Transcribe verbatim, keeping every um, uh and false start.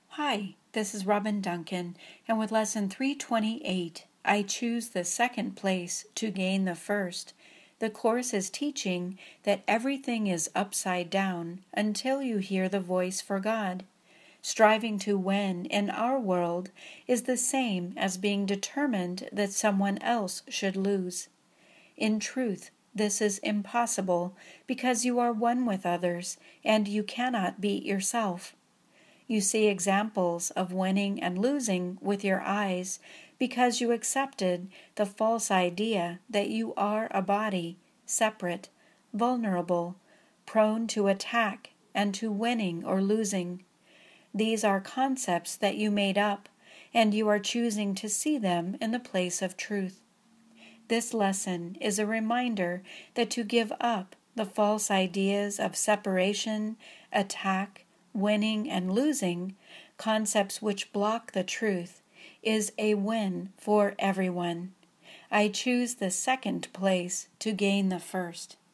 Hi, this is Robin Duncan, and with Lesson three twenty-eight, I choose the second place to gain the first. The Course is teaching that everything is upside down until you hear the voice for God. Striving to win in our world is the same as being determined that someone else should lose. In truth, this is impossible because you are one with others and you cannot beat yourself. You see examples of winning and losing with your eyes because you accepted the false idea that you are a body, separate, vulnerable, prone to attack and to winning or losing. These are concepts that you made up, and you are choosing to see them in the place of truth. This lesson is a reminder that to give up the false ideas of separation, attack, winning and losing, concepts which block the truth, is a win for everyone. I choose the second place to gain the first.